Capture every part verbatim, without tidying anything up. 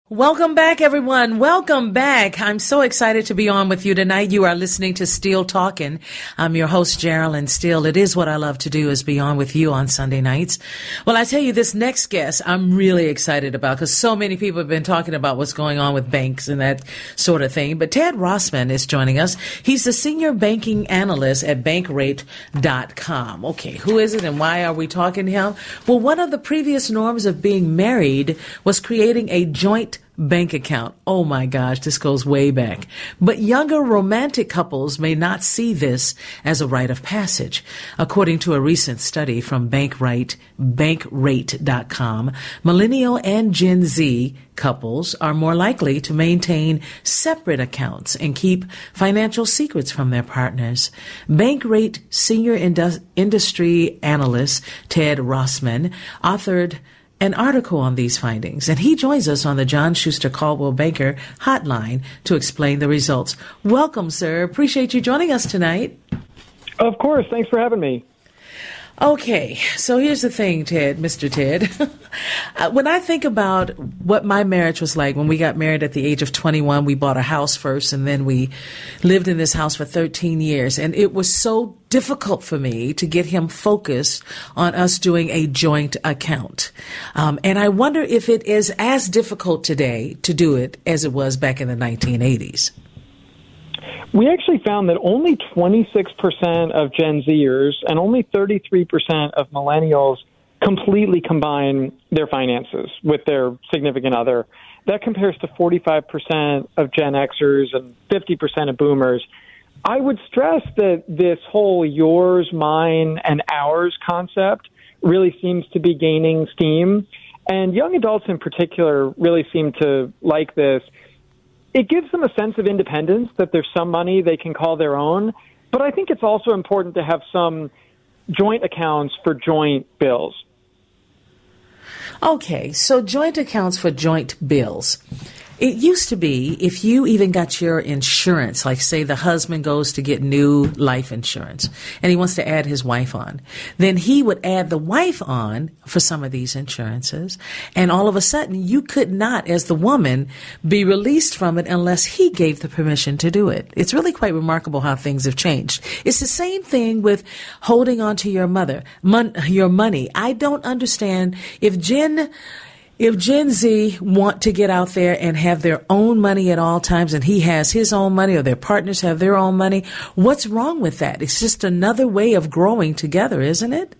Welcome back, everyone. Welcome back. I'm so excited to be on with you tonight. You are listening to Steele Talking. I'm your host, Geraldine Steele. It is what I love to do, is be on with you on Sunday nights. Well, I tell you, this next guest I'm really excited about because so many people have been talking about what's going on with banks and that sort of thing. But Ted Rossman is joining us. He's the senior banking analyst at bankrate dot com. Okay, who is it and why are we talking to him? Well, one of the previous norms of being married was creating a joint bank account. Oh my gosh, this goes way back. But younger romantic couples may not see this as a rite of passage. According to a recent study from Bankrate, bankrate dot com, millennial and Gen Z couples are more likely to maintain separate accounts and keep financial secrets from their partners. Bankrate senior indus- industry analyst Ted Rossman authored an article on these findings, and he joins us on the John Schuster Coldwell Banker hotline to explain the results. Welcome, sir. Appreciate you joining us tonight. Of course. Thanks for having me. Okay, so here's the thing, Ted, Mister Ted. When I think about what my marriage was like when we got married at the age of twenty-one, we bought a house first, and then we lived in this house for thirteen years. And it was so difficult for me to get him focused on us doing a joint account. Um, and I wonder if it is as difficult today to do it as it was back in the nineteen eighties. We actually found that only twenty-six percent of Gen Zers and only thirty-three percent of millennials completely combine their finances with their significant other. That compares to forty-five percent of Gen Xers and fifty percent of boomers. I would stress that this whole yours, mine, and ours concept really seems to be gaining steam. And young adults in particular really seem to like this. It gives them a sense of independence, that there's some money they can call their own. But I think it's also important to have some joint accounts for joint bills. Okay, so joint accounts for joint bills. It used to be if you even got your insurance, like say the husband goes to get new life insurance and he wants to add his wife on, then he would add the wife on for some of these insurances. And all of a sudden you could not, as the woman, be released from it unless he gave the permission to do it. It's really quite remarkable how things have changed. It's the same thing with holding on to your mother, mon- your money. I don't understand if Jen... If Gen Z want to get out there and have their own money at all times and he has his own money or their partners have their own money, what's wrong with that? It's just another way of growing together, isn't it?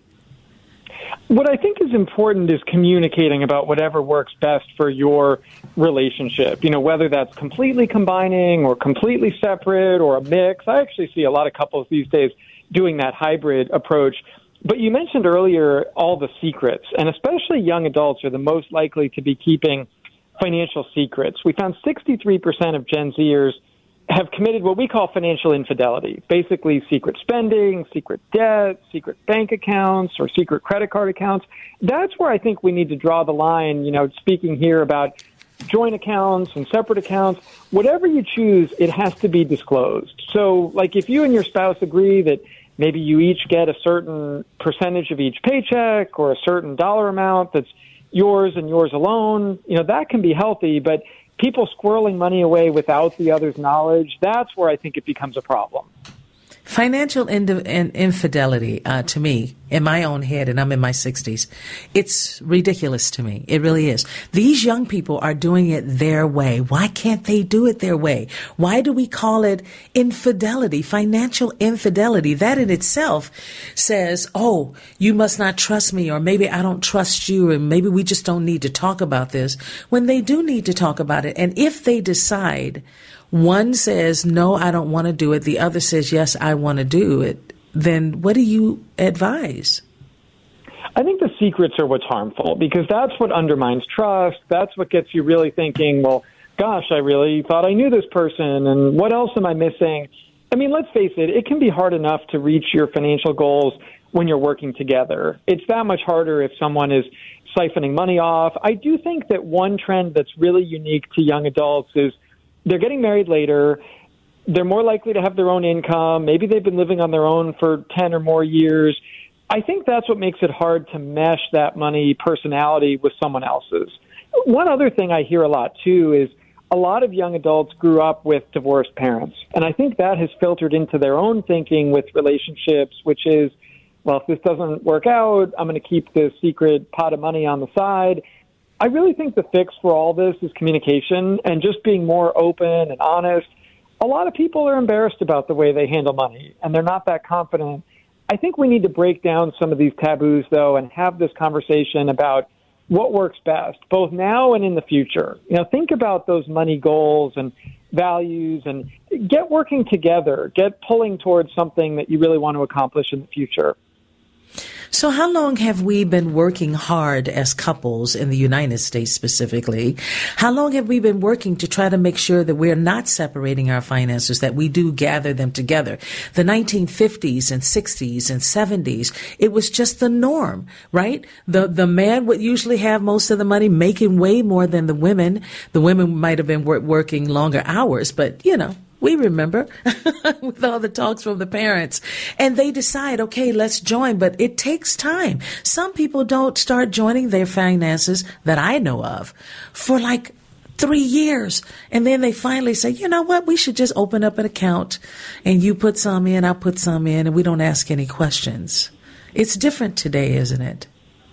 What I think is important is communicating about whatever works best for your relationship. You know, whether that's completely combining or completely separate or a mix. I actually see a lot of couples these days doing that hybrid approach. But you mentioned earlier all the secrets, and especially young adults are the most likely to be keeping financial secrets. We found sixty-three percent of Gen Zers have committed what we call financial infidelity, basically secret spending, secret debt, secret bank accounts, or secret credit card accounts. That's where I think we need to draw the line, you know, speaking here about joint accounts and separate accounts. Whatever you choose, it has to be disclosed. So, like, if you and your spouse agree that maybe you each get a certain percentage of each paycheck or a certain dollar amount that's yours and yours alone, you know, that can be healthy. But people squirreling money away without the other's knowledge, that's where I think it becomes a problem. Financial ind- infidelity, uh, to me, in my own head, and I'm in my sixties, it's ridiculous to me. It really is. These young people are doing it their way. Why can't they do it their way? Why do we call it infidelity, financial infidelity? That in itself says, oh, you must not trust me, or maybe I don't trust you, and maybe we just don't need to talk about this, when they do need to talk about it. And if they decide, one says, no, I don't want to do it, the other says, yes, I want to do it, then what do you advise? I think the secrets are what's harmful, because that's what undermines trust. That's what gets you really thinking, well, gosh, I really thought I knew this person, and what else am I missing? I mean, let's face it, it can be hard enough to reach your financial goals when you're working together. It's that much harder if someone is siphoning money off. I do think that one trend that's really unique to young adults is they're getting married later. They're more likely to have their own income. Maybe they've been living on their own for ten or more years. I think that's what makes it hard to mesh that money personality with someone else's. One other thing I hear a lot, too, is a lot of young adults grew up with divorced parents. And I think that has filtered into their own thinking with relationships, which is, well, if this doesn't work out, I'm going to keep this secret pot of money on the side. I really think the fix for all this is communication and just being more open and honest. A lot of people are embarrassed about the way they handle money, and they're not that confident. I think we need to break down some of these taboos, though, and have this conversation about what works best, both now and in the future. You know, think about those money goals and values and get working together, get pulling towards something that you really want to accomplish in the future. So how long have we been working hard as couples in the United States specifically? How long have we been working to try to make sure that we're not separating our finances, that we do gather them together? The nineteen fifties and sixties and seventies, it was just the norm, right? The the man would usually have most of the money, making way more than the women. The women might have been work, working longer hours, but, you know, we remember with all the talks from the parents, and they decide, okay, let's join, but it takes time. Some people don't start joining their finances that I know of for like three years. And then they finally say, you know what, we should just open up an account and you put some in, I'll put some in, and we don't ask any questions. It's different today, isn't it?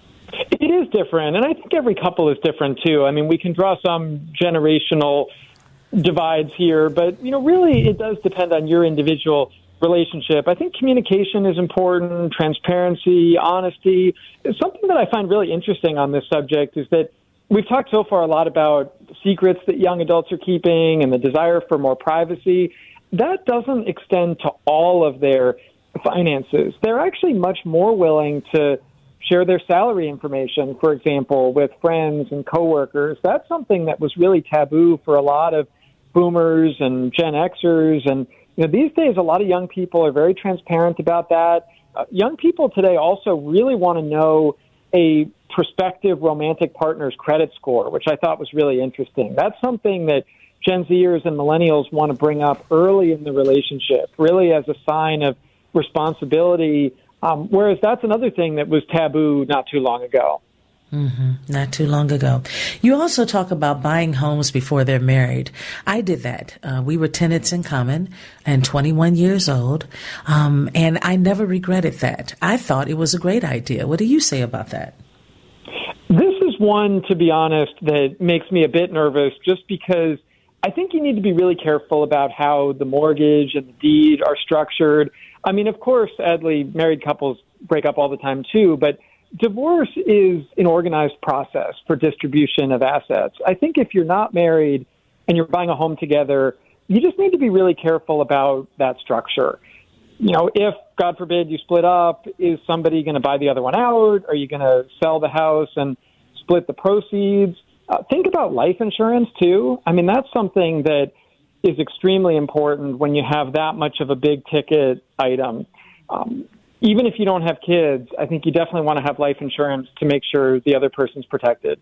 It is different. And I think every couple is different too. I mean, we can draw some generational divides here, but, you know, really it does depend on your individual relationship. I think communication is important, transparency, honesty. Something that I find really interesting on this subject is that we've talked so far a lot about secrets that young adults are keeping and the desire for more privacy. That doesn't extend to all of their finances. They're actually much more willing to share their salary information, for example, with friends and coworkers. That's something that was really taboo for a lot of boomers and Gen Xers. And, you know, these days, a lot of young people are very transparent about that. Uh, young people today also really want to know a prospective romantic partner's credit score, which I thought was really interesting. That's something that Gen Zers and millennials want to bring up early in the relationship, really as a sign of responsibility, um, whereas that's another thing that was taboo not too long ago. Mm-hmm. Not too long ago. You also talk about buying homes before they're married. I did that. Uh, we were tenants in common and twenty-one years old, um, and I never regretted that. I thought it was a great idea. What do you say about that? This is one, to be honest, that makes me a bit nervous just because I think you need to be really careful about how the mortgage and the deed are structured. I mean, of course, sadly, married couples break up all the time too, but divorce is an organized process for distribution of assets. I think if you're not married and you're buying a home together, you just need to be really careful about that structure. You know, if, God forbid, you split up, is somebody going to buy the other one out? Are you going to sell the house and split the proceeds? Uh, think about life insurance, too. I mean, that's something that is extremely important when you have that much of a big ticket item. Um, Even if you don't have kids, I think you definitely want to have life insurance to make sure the other person's protected.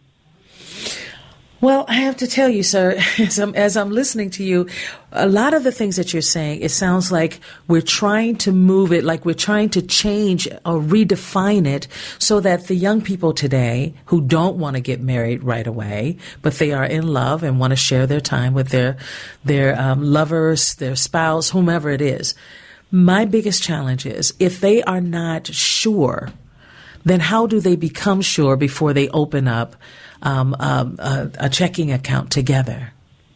Well, I have to tell you, sir, as I'm, as I'm listening to you, a lot of the things that you're saying, it sounds like we're trying to move it, like we're trying to change or redefine it so that the young people today who don't want to get married right away, but they are in love and want to share their time with their, their um, lovers, their spouse, whomever it is. My biggest challenge is if they are not sure, then how do they become sure before they open up um, um, a, a checking account together?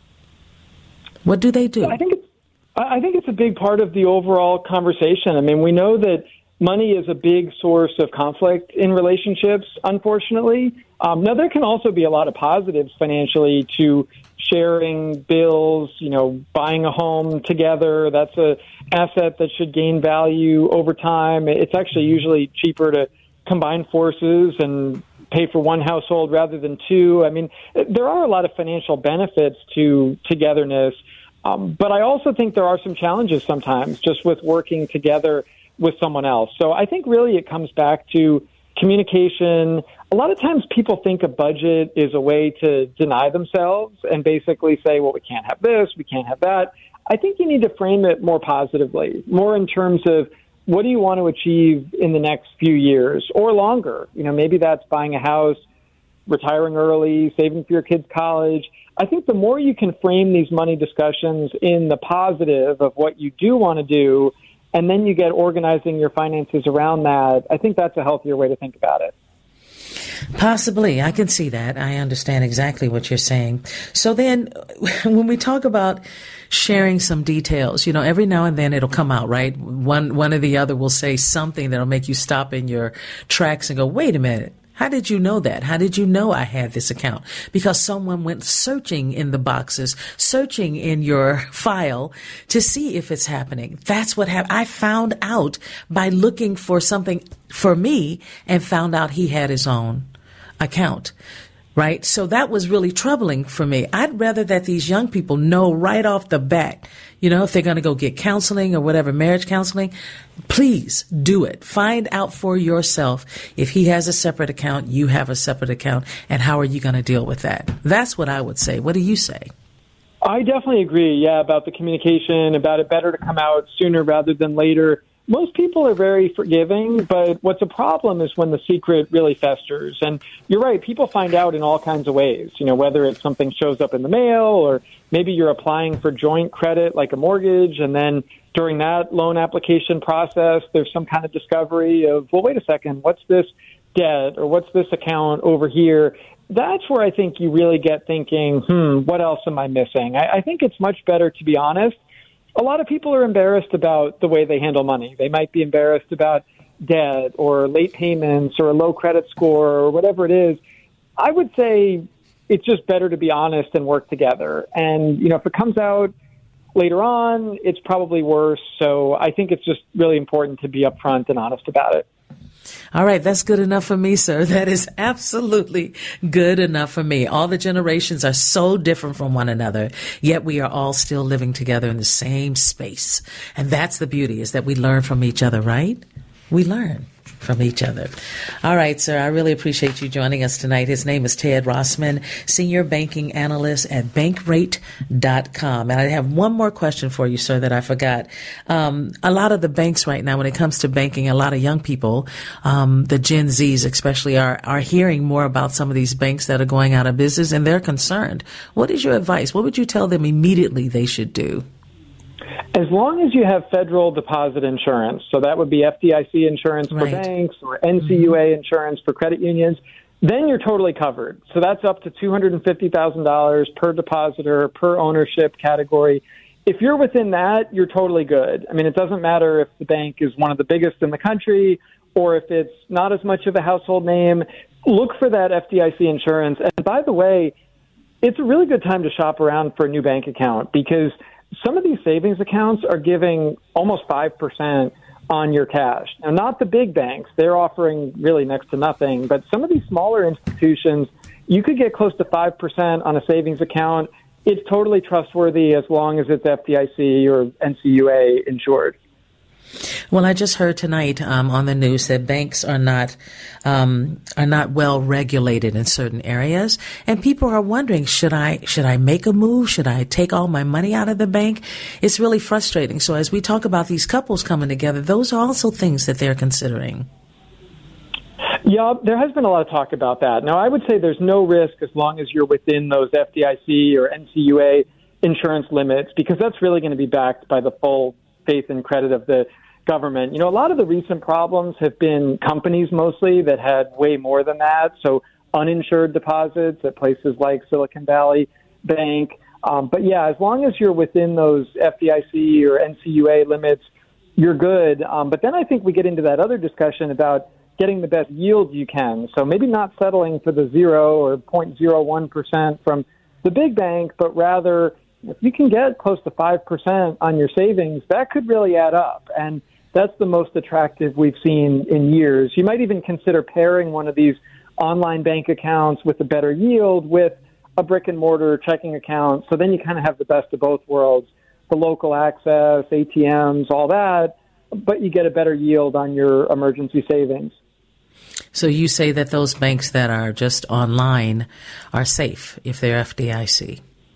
What do they do? I think it's, I think it's a big part of the overall conversation. I mean, we know that money is a big source of conflict in relationships, unfortunately. Um, now, there can also be a lot of positives financially to sharing bills, you know, buying a home together. That's a asset that should gain value over time. It's actually usually cheaper to combine forces and pay for one household rather than two. I mean, there are a lot of financial benefits to togetherness. Um, but I also think there are some challenges sometimes just with working together with someone else. So I think really it comes back to communication. A lot of times people think a budget is a way to deny themselves and basically say, well, we can't have this, we can't have that. I think you need to frame it more positively, more in terms of what do you want to achieve in the next few years or longer? You know, maybe that's buying a house, retiring early, saving for your kids' college. I think the more you can frame these money discussions in the positive of what you do want to do, and then you get organizing your finances around that, I think that's a healthier way to think about it. Possibly. I can see that. I understand exactly what you're saying. So then when we talk about sharing some details, you know, every now and then it'll come out, right? One, one or the other will say something that'll make you stop in your tracks and go, wait a minute. How did you know that? How did you know I had this account? Because someone went searching in the boxes, searching in your file to see if it's happening. That's what happened. I found out by looking for something for me and found out he had his own account. Right? So that was really troubling for me. I'd rather that these young people know right off the bat, you know, if they're going to go get counseling or whatever, marriage counseling, please do it. Find out for yourself if he has a separate account, you have a separate account, and how are you going to deal with that? That's what I would say. What do you say? I definitely agree, yeah, about the communication, about it better to come out sooner rather than later. Most people are very forgiving, but what's a problem is when the secret really festers. And you're right, people find out in all kinds of ways, you know, whether it's something shows up in the mail or maybe you're applying for joint credit like a mortgage, and then during that loan application process, there's some kind of discovery of, well, wait a second, what's this debt or what's this account over here? That's where I think you really get thinking, hmm, what else am I missing? I, I think it's much better to be honest. A lot of people are embarrassed about the way they handle money. They might be embarrassed about debt or late payments or a low credit score or whatever it is. I would say it's just better to be honest and work together. And, you know, if it comes out later on, it's probably worse. So I think it's just really important to be upfront and honest about it. All right, that's good enough for me, sir. That is absolutely good enough for me. All the generations are so different from one another, yet we are all still living together in the same space. And that's the beauty, is that we learn from each other, right? We learn from each other. All right, sir, I really appreciate you joining us tonight. His name is Ted Rossman, Senior Banking Analyst at Bankrate dot com. And I have one more question for you, sir, that I forgot. Um, a lot of the banks right now, when it comes to banking, a lot of young people, um, the Gen Zs especially, are, are hearing more about some of these banks that are going out of business, and they're concerned. What is your advice? What would you tell them immediately they should do? As long as you have federal deposit insurance, so that would be F D I C insurance Right. for banks or N C U A mm-hmm. insurance for credit unions, then you're totally covered. So that's up to two hundred fifty thousand dollars per depositor, per ownership category. If you're within that, you're totally good. I mean, it doesn't matter if the bank is one of the biggest in the country or if it's not as much of a household name. Look for that F D I C insurance. And by the way, it's a really good time to shop around for a new bank account, because some of these savings accounts are giving almost five percent on your cash. Now, not the big banks. They're offering really next to nothing. But some of these smaller institutions, you could get close to five percent on a savings account. It's totally trustworthy as long as it's F D I C or N C U A insured. Well, I just heard tonight um, on the news that banks are not um, are not well regulated in certain areas, and people are wondering, should I should I make a move? Should I take all my money out of the bank? It's really frustrating. So as we talk about these couples coming together, those are also things that they're considering. Yeah, there has been a lot of talk about that. Now, I would say there's no risk as long as you're within those F D I C or N C U A insurance limits, because that's really going to be backed by the full faith and credit of the government. You know, a lot of the recent problems have been companies mostly that had way more than that. So uninsured deposits at places like Silicon Valley Bank. Um, but yeah, as long as you're within those F D I C or N C U A limits, you're good. Um, but then I think we get into that other discussion about getting the best yield you can. So maybe not settling for the zero or zero point zero one percent from the big bank, but rather if you can get close to five percent on your savings, that could really add up. And that's the most attractive we've seen in years. You might even consider pairing one of these online bank accounts with a better yield with a brick and mortar checking account. So then you kind of have the best of both worlds, the local access, A T Ms, all that, but you get a better yield on your emergency savings. So you say that those banks that are just online are safe if they're F D I C?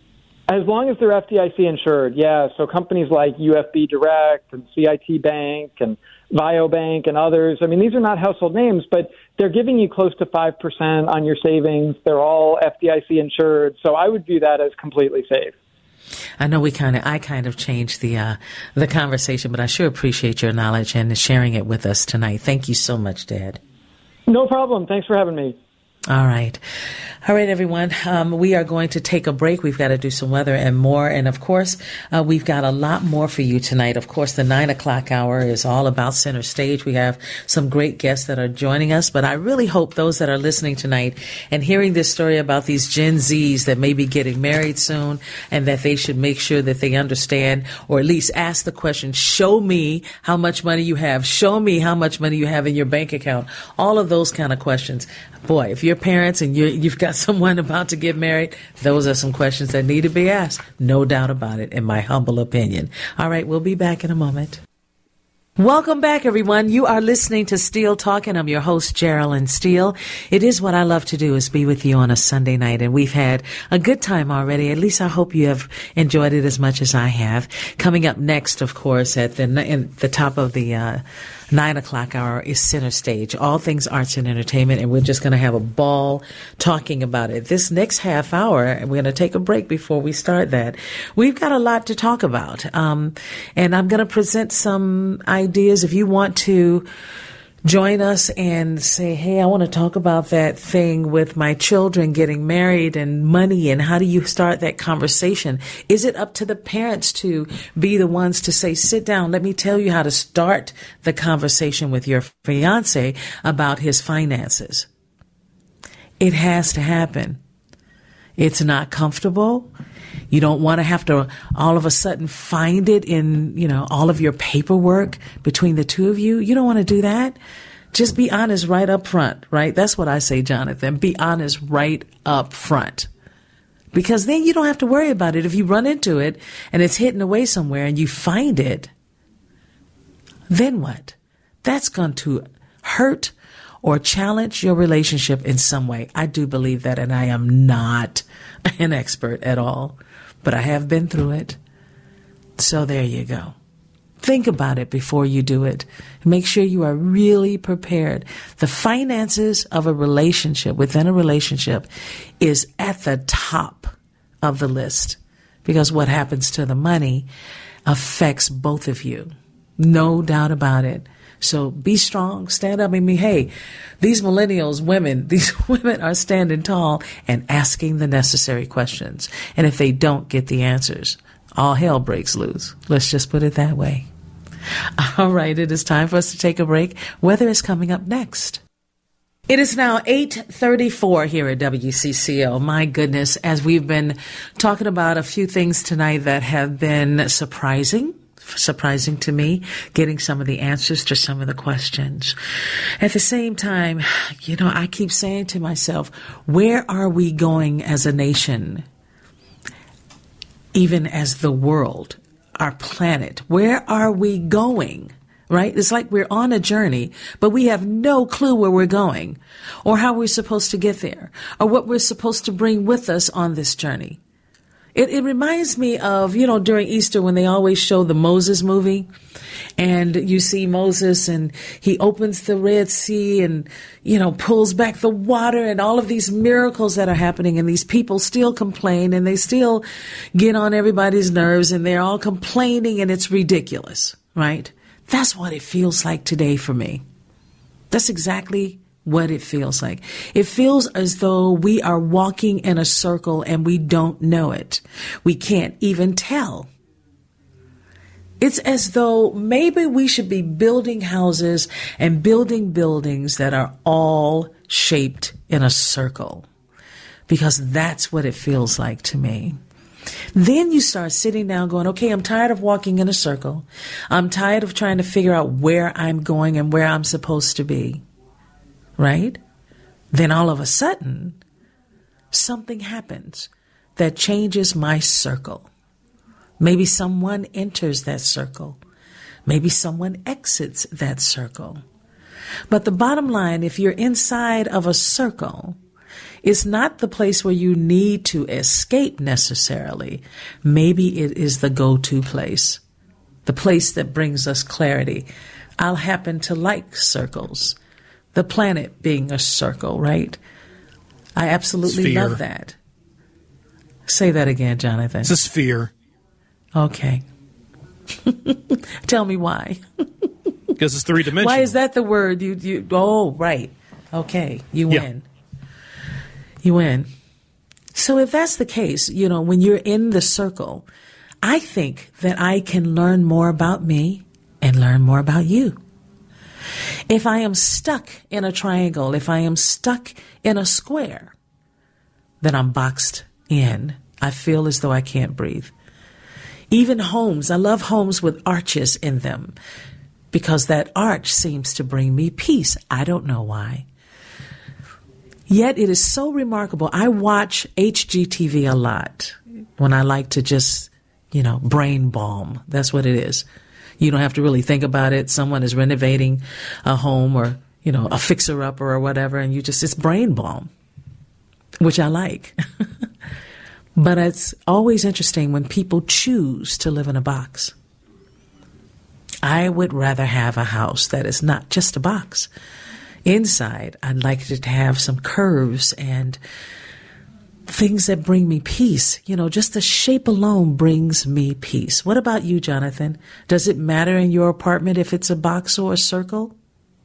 As long as they're F D I C insured, yeah. So companies like U F B Direct and C I T Bank and VioBank and others, I mean, these are not household names, but they're giving you close to five percent on your savings. They're all F D I C insured. So I would view that as completely safe. I know we kind of, I kind of changed the, uh, the conversation, but I sure appreciate your knowledge and sharing it with us tonight. Thank you so much, Dad. No problem. Thanks for having me. All right. All right, everyone. Um, we are going to take a break. We've got to do some weather and more. And of course, uh, we've got a lot more for you tonight. Of course, the nine o'clock hour is all about Center Stage. We have some great guests that are joining us, but I really hope those that are listening tonight and hearing this story about these Gen Zs that may be getting married soon and that they should make sure that they understand, or at least ask the question, show me how much money you have. Show me how much money you have in your bank account. All of those kind of questions. Boy, if you're parents and you're, you've got someone about to get married, those are some questions that need to be asked. No doubt about it, in my humble opinion. All right, we'll be back in a moment. Welcome back, everyone. You are listening to Steele Talking. I'm your host, Geraldine Steele. It is what I love to do, is be with you on a Sunday night, and we've had a good time already. At least I hope you have enjoyed it as much as I have. Coming up next, of course, at the in the top of the uh, nine o'clock hour is Center Stage, all things arts and entertainment, and we're just going to have a ball talking about it. This next half hour, and we're going to take a break before we start that. We've got a lot to talk about, um, and I'm going to present some ideas. If you want to join us and say, hey, I want to talk about that thing with my children getting married and money, and how do you start that conversation? Is it up to the parents to be the ones to say, sit down, let me tell you how to start the conversation with your fiance about his finances? It has to happen. It's not comfortable. You don't want to have to all of a sudden find it in, you know, all of your paperwork between the two of you. You don't want to do that. Just be honest right up front, right? That's what I say, Jonathan. Be honest right up front. Because then you don't have to worry about it. If you run into it and it's hidden away somewhere and you find it, then what? That's going to hurt or challenge your relationship in some way. I do believe that, and I am not an expert at all, but I have been through it. So there you go. Think about it before you do it. Make sure you are really prepared. The finances of a relationship, within a relationship, is at the top of the list, because what happens to the money affects both of you. No doubt about it. So be strong, stand up. I mean, hey, these millennials women, these women are standing tall and asking the necessary questions. And if they don't get the answers, all hell breaks loose. Let's just put it that way. All right, it is time for us to take a break. Weather is coming up next. It is now eight thirty-four here at W C C O. My goodness, as we've been talking about a few things tonight that have been surprising. surprising to me, getting some of the answers to some of the questions. At the same time, you know, I keep saying to myself, where are we going as a nation? Even as the world, our planet, where are we going? Right? It's like we're on a journey, but we have no clue where we're going, or how we're supposed to get there, or what we're supposed to bring with us on this journey. It, it reminds me of, you know, during Easter when they always show the Moses movie, and you see Moses and he opens the Red Sea and, you know, pulls back the water, and all of these miracles that are happening, and these people still complain and they still get on everybody's nerves and they're all complaining, and it's ridiculous, right? That's what it feels like today for me. That's exactly what it feels like. It feels as though we are walking in a circle and we don't know it. We can't even tell. It's as though maybe we should be building houses and building buildings that are all shaped in a circle, because that's what it feels like to me. Then you start sitting down going, okay, I'm tired of walking in a circle. I'm tired of trying to figure out where I'm going and where I'm supposed to be. Right? Then all of a sudden, something happens that changes my circle. Maybe someone enters that circle. Maybe someone exits that circle. But the bottom line, if you're inside of a circle It's not the place where you need to escape necessarily. Maybe it is the go-to place, the place that brings us clarity. I'll happen to like circles, the planet being a circle, right? I absolutely Sphere. love that. Say that again, Jonathan. It's a sphere. Okay. Tell me why. Because it's three-dimensional. Why is that the word? You, you, oh, right. Okay, you win. Yeah. You win. So if that's the case, you know, when you're in the circle, I think that I can learn more about me and learn more about you. If I am stuck in a triangle, if I am stuck in a square, then I'm boxed in. I feel as though I can't breathe. Even homes, I love homes with arches in them because that arch seems to bring me peace. I don't know why. Yet it is so remarkable. I watch H G T V a lot when I like to just, you know, brain balm. That's what it is. You don't have to really think about it. Someone is renovating a home or, you know, a fixer-upper or whatever, and you just, it's brain balm, which I like. But it's always interesting when people choose to live in a box. I would rather have a house that is not just a box. Inside, I'd like it to have some curves and things that bring me peace. You know, just the shape alone brings me peace. What about you, Jonathan? Does it matter in your apartment if it's a box or a circle?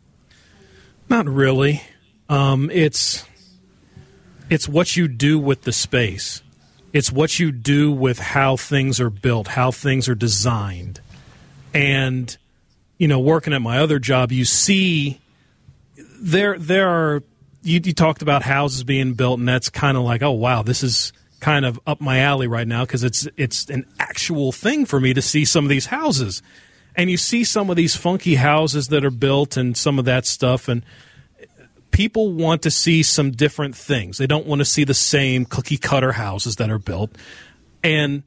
Not really. Um, it's it's what you do with the space. It's what you do with how things are built, how things are designed. And, you know, working at my other job, you see there there are, you, you talked about houses being built, and that's kind of like, oh, wow, this is kind of up my alley right now because it's it's an actual thing for me to see some of these houses. And you see some of these funky houses that are built and some of that stuff, and people want to see some different things. They don't want to see the same cookie-cutter houses that are built. And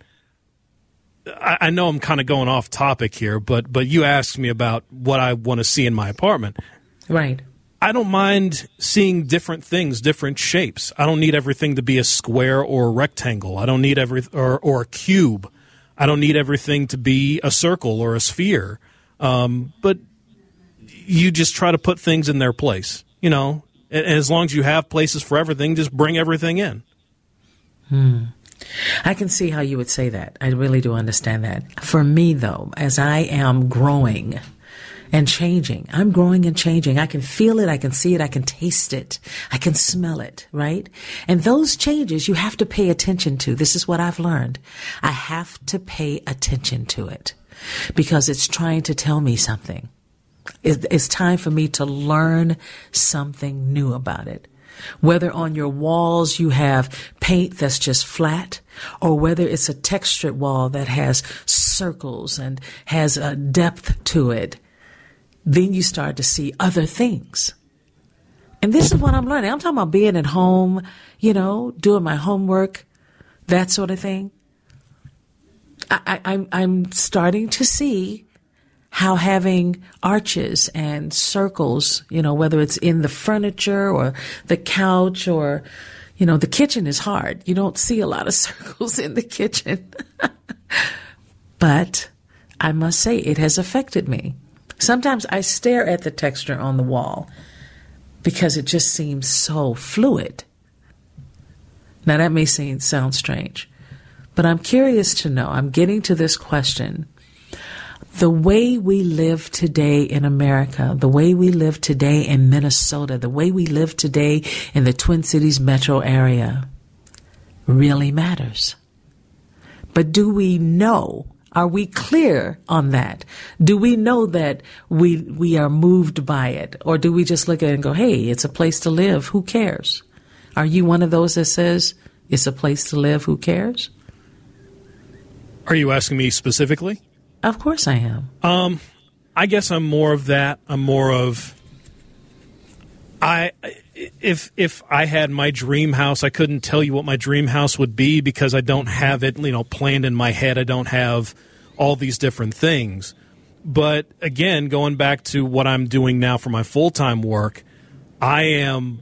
I, I know I'm kind of going off topic here, but but you asked me about what I want to see in my apartment. Right. I don't mind seeing different things, different shapes. I don't need everything to be a square or a rectangle. I don't need every or, or a cube. I don't need everything to be a circle or a sphere. Um, but you just try to put things in their place. You know, and as long as you have places for everything, just bring everything in. Hmm. I can see how you would say that. I really do understand that. For me, though, as I am growing and changing, I'm growing and changing. I can feel it. I can see it. I can taste it. I can smell it, right? And those changes you have to pay attention to. This is what I've learned. I have to pay attention to it because it's trying to tell me something. It's time for me to learn something new about it. Whether on your walls you have paint that's just flat, or whether it's a textured wall that has circles and has a depth to it, then you start to see other things. And this is what I'm learning. I'm talking about being at home, you know, doing my homework, that sort of thing. I, I, I'm, I'm starting to see how having arches and circles, you know, whether it's in the furniture or the couch or, you know, the kitchen is hard. You don't see a lot of circles in the kitchen. But I must say it has affected me. Sometimes I stare at the texture on the wall because it just seems so fluid. Now that may seem sound strange, but I'm curious to know, I'm getting to this question. The way we live today in America, the way we live today in Minnesota, the way we live today in the Twin Cities metro area really matters. But do we know? Are we clear on that? Do we know that we we are moved by it? Or do we just look at it and go, hey, it's a place to live. Who cares? Are you one of those that says it's a place to live? Who cares? Are you asking me specifically? Of course I am. Um, I guess I'm more of that. I'm more of I if if I had my dream house, I couldn't tell you what my dream house would be because I don't have it, you know, planned in my head. I don't have all these different things. But again, going back to what I'm doing now for my full-time work, I am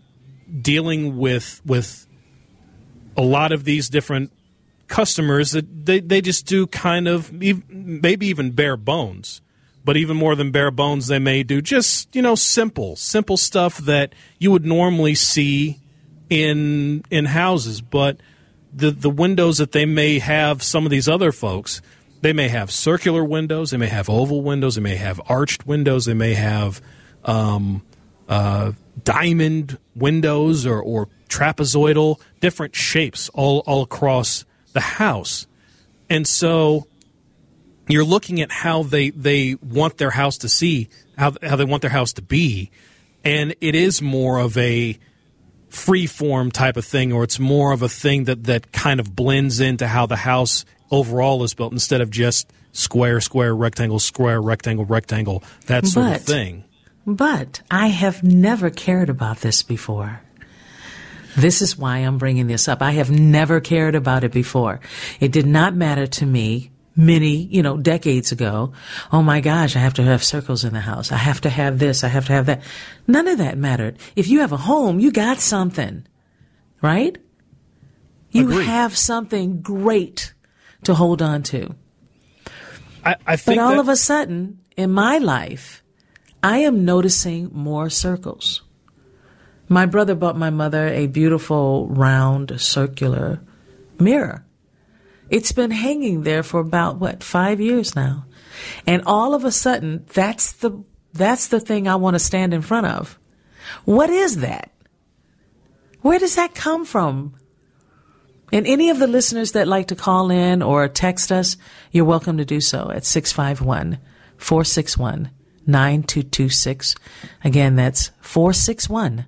dealing with with a lot of these different customers that they, they just do kind of maybe even bare bones. But even more than bare bones, they may do just, you know, simple, simple stuff that you would normally see in in houses. But the the windows that they may have, some of these other folks, they may have circular windows, they may have oval windows, they may have arched windows, they may have um, uh, diamond windows or, or trapezoidal, different shapes all, all across the house. And so you're looking at how they, they want their house to see, how, how they want their house to be, and it is more of a free-form type of thing, or it's more of a thing that, that kind of blends into how the house overall is built instead of just square, square, rectangle, square, rectangle, rectangle, that sort but, of thing. But I have never cared about this before. This is why I'm bringing this up. I have never cared about it before. It did not matter to me many, you know, decades ago. Oh my gosh, I have to have circles in the house. I have to have this. I have to have that. None of that mattered. If you have a home, you got something, right? You Agreed. have something great to hold on to. I, I think but all that- of a sudden, in my life, I am noticing more circles. My brother bought my mother a beautiful round circular mirror. It's been hanging there for about, what, five years now. And all of a sudden, that's the that's the thing I want to stand in front of. What is that? Where does that come from? And any of the listeners that like to call in or text us, you're welcome to do so at six five one, four six one, nine two two six. Again, that's four six one.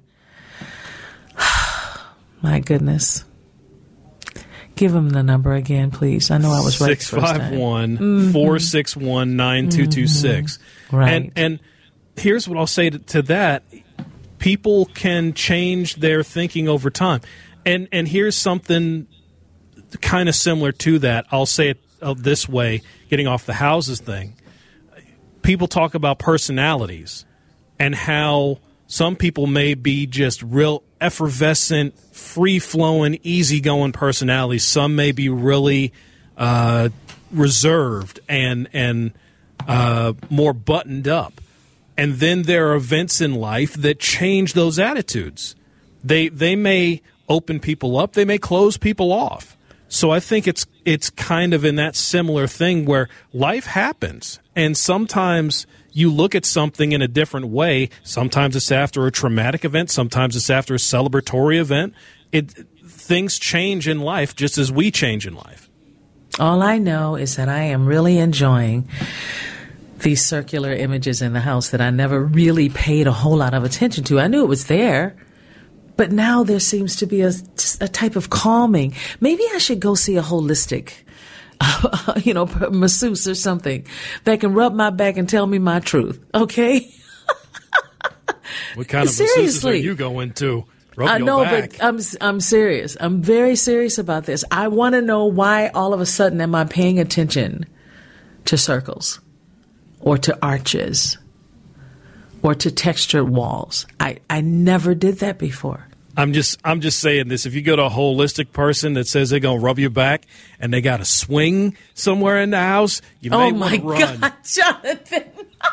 My goodness. Give him the number again, please. I know I was right the first time. six five one, four six one, nine two two six. Right. And, and here's what I'll say to, to that. People can change their thinking over time. And and here's something kind of similar to that. I'll say it uh, this way, getting off the houses thing. People talk about personalities and how some people may be just real effervescent, free-flowing, easygoing personalities. Some may be really uh, reserved and and uh, more buttoned up. And then there are events in life that change those attitudes. They they may open people up. They may close people off. So I think it's it's kind of in that similar thing where life happens, and sometimes you look at something in a different way. Sometimes it's after a traumatic event. Sometimes it's after a celebratory event. It things change in life just as we change in life. All I know is that I am really enjoying these circular images in the house that I never really paid a whole lot of attention to. I knew it was there, but now there seems to be a, a type of calming. Maybe I should go see a holistic, uh, you know, masseuse or something that can rub my back and tell me my truth, okay? What kind of Seriously. masseuses are you going to? Rub I your know, back. but I'm I'm serious. I'm very serious about this. I want to know why all of a sudden am I paying attention to circles or to arches or to textured walls. I, I never did that before. I'm just I'm just saying this. If you go to a holistic person that says they're gonna rub your back and they got a swing somewhere in the house, you may Oh want my to run. God, Jonathan.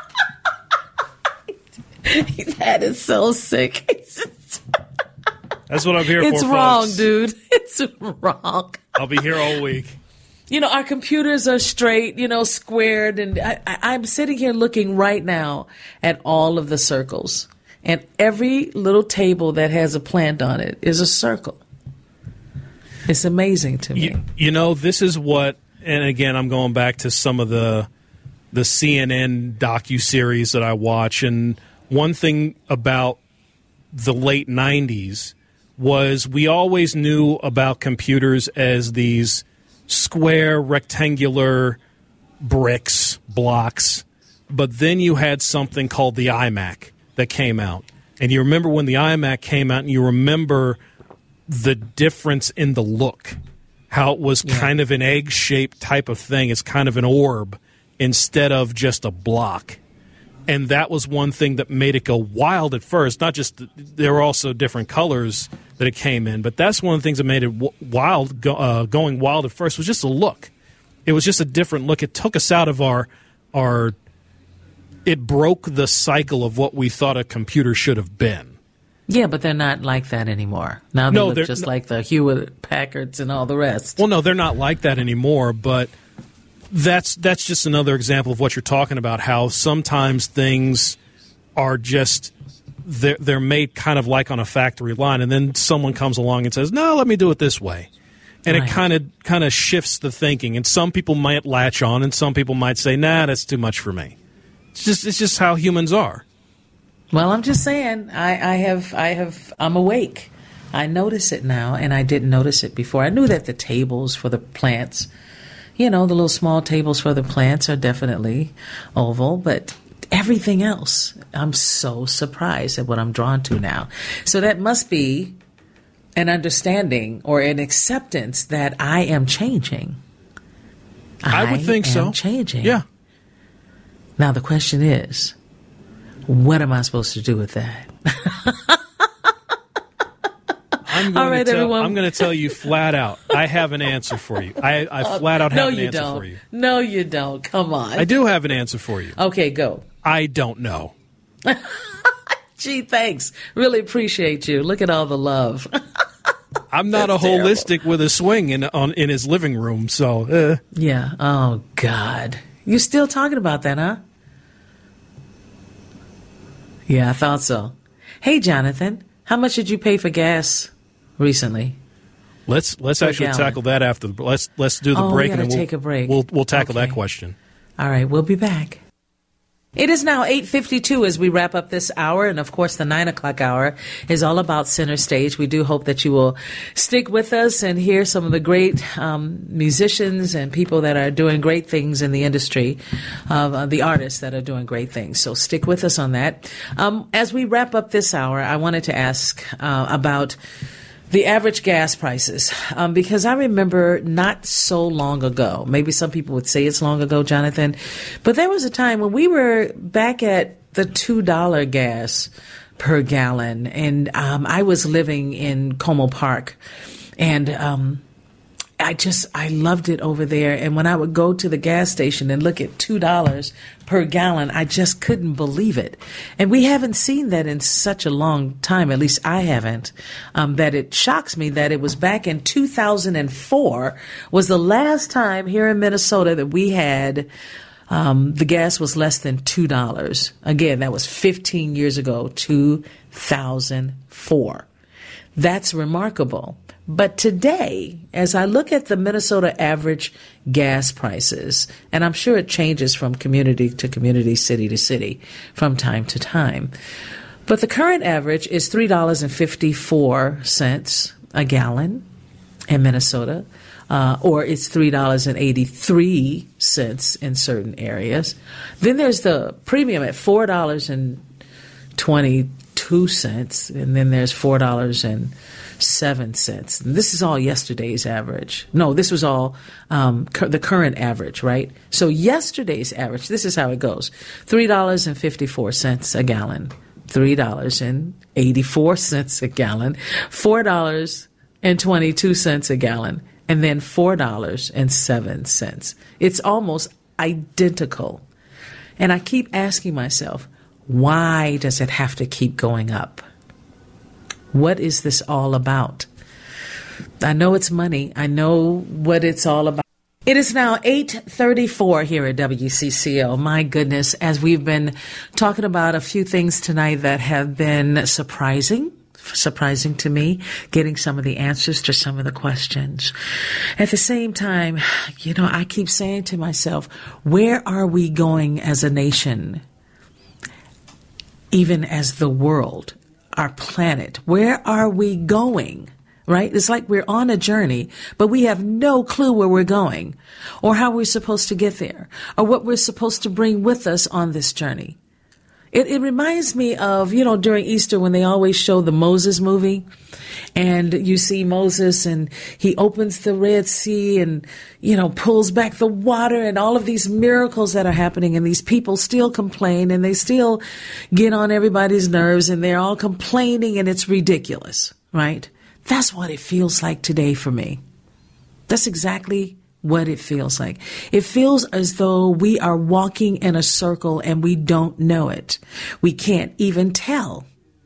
That is so sick. It's, That's what I'm here it's for, wrong, folks. dude. It's wrong. I'll be here all week. You know, our computers are straight, you know, squared. And I, I, I'm sitting here looking right now at all of the circles. And every little table that has a plant on it is a circle. It's amazing to me. You, you know, this is what, and again, I'm going back to some of the the C N N docuseries that I watch. And one thing about the late nineties was we always knew about computers as these square, rectangular bricks, blocks. But then you had something called the iMac that came out. And you remember when the iMac came out, and you remember the difference in the look, how it was Yeah. kind of an egg-shaped type of thing. It's kind of an orb instead of just a block. And that was one thing that made it go wild at first. Not just – there were also different colors that it came in. But that's one of the things that made it w- wild, go, uh, going wild at first was just a look. It was just a different look. It took us out of our our – it broke the cycle of what we thought a computer should have been. Yeah, but they're not like that anymore. Now they no, look just no, like the Hewlett-Packards and all the rest. Well, no, they're not like that anymore, but – That's that's just another example of what you're talking about, how sometimes things are just they're, they're made kind of like on a factory line, and then someone comes along and says, no, let me do it this way. And right. it kind of kind of shifts the thinking. And some people might latch on, and some people might say, nah, that's too much for me. It's just it's just how humans are. Well, I'm just saying, I, I have I have I'm awake. I notice it now, and I didn't notice it before. I knew that the tables for the plants, you know, the little small tables for the plants are definitely oval, but everything else, I'm so surprised at what I'm drawn to now. So that must be an understanding or an acceptance that I am changing. I, I would think am so. Changing. Yeah. Now the question is, what am I supposed to do with that? I'm going, All right, to tell, I'm going to tell you flat out, I have an answer for you. I, I uh, flat out have no, an answer don't. for you. No, you don't. Come on. I do have an answer for you. Okay, go. I don't know. Gee, thanks. Really appreciate you. Look at all the love. I'm not That's a holistic terrible. with a swing in on in his living room, so. Uh. Yeah. Oh, God. You're still talking about that, huh? Yeah, I thought so. Hey, Jonathan, how much did you pay for gas recently? Let's let's actually gallon. tackle that after. The, let's let's do the oh, break we and then we'll take a break. We'll we'll tackle okay. that question. All right, we'll be back. It is now eight fifty-two as we wrap up this hour, and of course the nine o'clock hour is all about Center Stage. We do hope that you will stick with us and hear some of the great um, musicians and people that are doing great things in the industry, of uh, the artists that are doing great things. So stick with us on that. Um, as we wrap up this hour, I wanted to ask uh, about the average gas prices, um, because I remember not so long ago, maybe some people would say it's long ago, Jonathan, but there was a time when we were back at the two dollar gas per gallon, and um, I was living in Como Park, and um, I just, I loved it over there. And when I would go to the gas station and look at two dollars per gallon, I just couldn't believe it. And we haven't seen that in such a long time, at least I haven't, um, that it shocks me that it was back in two thousand four was the last time here in Minnesota that we had um, the gas was less than two dollars. Again, that was fifteen years ago, two thousand four. That's remarkable. But today, as I look at the Minnesota average gas prices, and I'm sure it changes from community to community, city to city, from time to time, but the current average is three dollars and fifty-four cents a gallon in Minnesota, uh, or it's three dollars and eighty-three cents in certain areas. Then there's the premium at four dollars and twenty-two cents, and then there's four dollars and seven cents. And this is all yesterday's average. No, this was all um, cu- the current average, right? So yesterday's average, this is how it goes. three dollars and fifty-four cents a gallon, three dollars and eighty-four cents a gallon, four dollars and twenty-two cents a gallon, and then four dollars and seven cents. It's almost identical. And I keep asking myself, why does it have to keep going up? What is this all about? I know it's money. I know what it's all about. It is now eight thirty-four here at W C C O. My goodness, as we've been talking about a few things tonight that have been surprising, surprising to me, getting some of the answers to some of the questions. At the same time, you know, I keep saying to myself, where are we going as a nation? Even as the world? Our planet. Where are we going? Right? It's like we're on a journey, but we have no clue where we're going or how we're supposed to get there or what we're supposed to bring with us on this journey. It, it reminds me of, you know, during Easter when they always show the Moses movie, and you see Moses and he opens the Red Sea and, you know, pulls back the water, and all of these miracles that are happening, and these people still complain and they still get on everybody's nerves and they're all complaining and it's ridiculous, right? That's what it feels like today for me. That's exactly what it feels like. It feels as though we are walking in a circle and we don't know it. We can't even tell.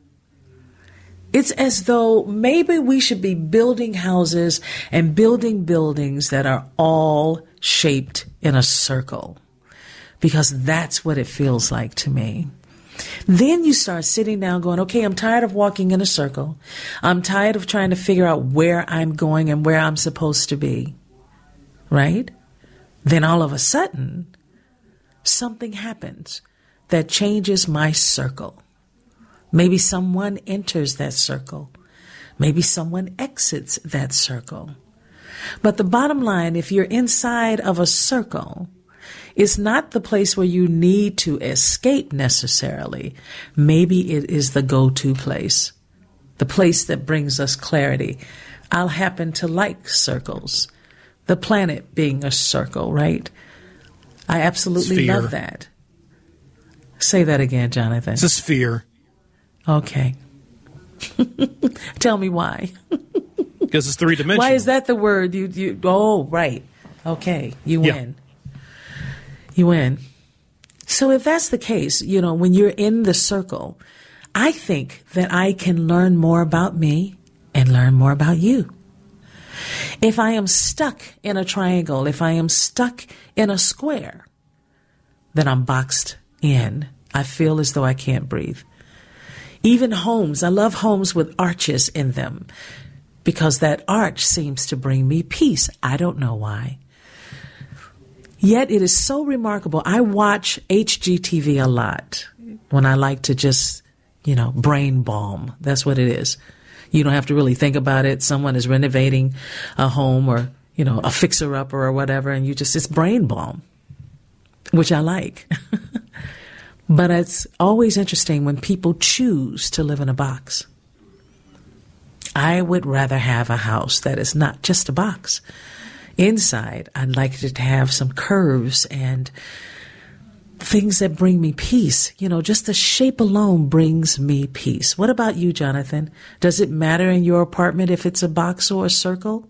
It's as though maybe we should be building houses and building buildings that are all shaped in a circle, because that's what it feels like to me. Then you start sitting down going, okay, I'm tired of walking in a circle. I'm tired of trying to figure out where I'm going and where I'm supposed to be. Right? Then all of a sudden, something happens that changes my circle. Maybe someone enters that circle. Maybe someone exits that circle. But the bottom line, if you're inside of a circle, it's not the place where you need to escape necessarily. Maybe it is the go-to place, the place that brings us clarity. I'll happen to like circles. The planet being a circle, right? I absolutely Sphere. love that. Say that again, Jonathan. It's a sphere. Okay. Tell me why. Because it's three dimensional. Why is that the word? You, you. Oh, right. Okay, you win. Yeah. You win. So if that's the case, you know, when you're in the circle, I think that I can learn more about me and learn more about you. If I am stuck in a triangle, if I am stuck in a square, then I'm boxed in. I feel as though I can't breathe. Even homes, I love homes with arches in them, because that arch seems to bring me peace. I don't know why. Yet it is so remarkable. I watch H G T V a lot when I like to just, you know, brain balm. That's what it is. You don't have to really think about it. Someone is renovating a home, or, you know, a fixer-upper or whatever, and you just, it's brain balm, which I like. But it's always interesting when people choose to live in a box. I would rather have a house that is not just a box. Inside, I'd like it to have some curves and things that bring me peace. You know, just the shape alone brings me peace. What about you, Jonathan? Does it matter in your apartment if it's a box or a circle?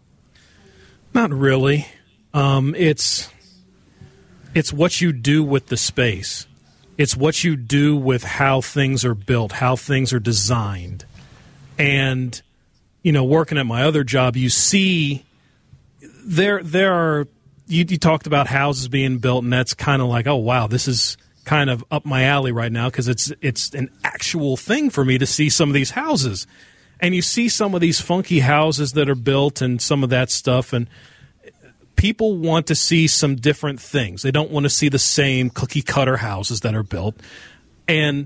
Not really. Um, it's it's what you do with the space. It's what you do with how things are built, how things are designed. And, you know, working at my other job, you see there there are You, you talked about houses being built, and that's kind of like, oh, wow, this is kind of up my alley right now, because it's it's an actual thing for me to see some of these houses. And you see some of these funky houses that are built and some of that stuff, and people want to see some different things. They don't want to see the same cookie-cutter houses that are built. And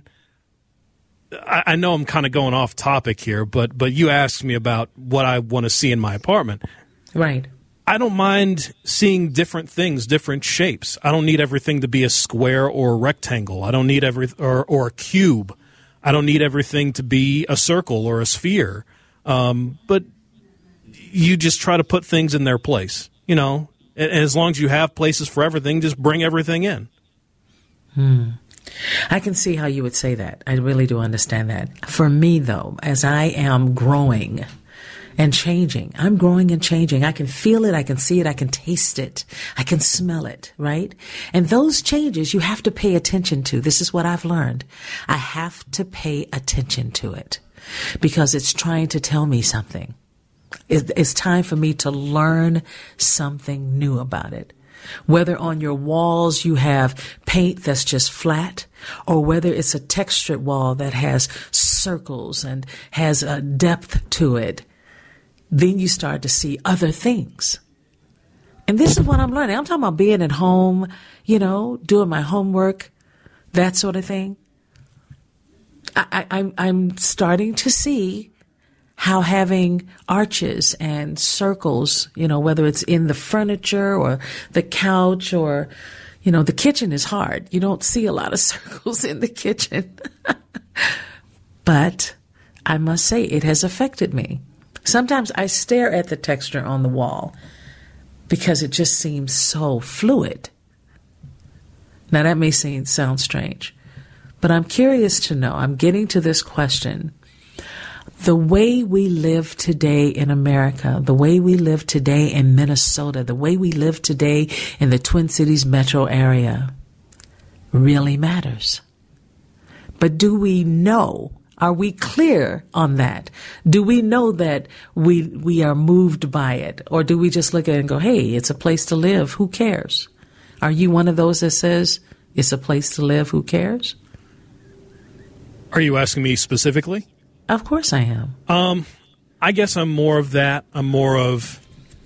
I, I know I'm kind of going off topic here, but but you asked me about what I want to see in my apartment. Right. I don't mind seeing different things, different shapes. I don't need everything to be a square or a rectangle. I don't need every or, or a cube. I don't need everything to be a circle or a sphere. Um, but you just try to put things in their place, you know. And, and as long as you have places for everything, just bring everything in. Hmm. I can see how you would say that. I really do understand that. For me, though, as I am growing and changing. I'm growing and changing. I can feel it. I can see it. I can taste it. I can smell it, right? And those changes you have to pay attention to. This is what I've learned. I have to pay attention to it because it's trying to tell me something. It's time for me to learn something new about it. Whether on your walls you have paint that's just flat, or whether it's a textured wall that has circles and has a depth to it, then you start to see other things. And this is what I'm learning. I'm talking about being at home, you know, doing my homework, that sort of thing. I, I, I'm, I'm starting to see how having arches and circles, you know, whether it's in the furniture or the couch or, You know, the kitchen is hard. You don't see a lot of circles in the kitchen. But I must say it has affected me. Sometimes I stare at the texture on the wall because it just seems so fluid. Now, that may seem, sound strange, but I'm curious to know, I'm getting to this question. The way we live today in America, the way we live today in Minnesota, the way we live today in the Twin Cities metro area really matters. But do we know? Are we clear on that? Do we know that we we are moved by it? Or do we just look at it and go, hey, it's a place to live. Who cares? Are you one of those that says it's a place to live? Who cares? Are you asking me specifically? Of course I am. Um, I guess I'm more of that. I'm more of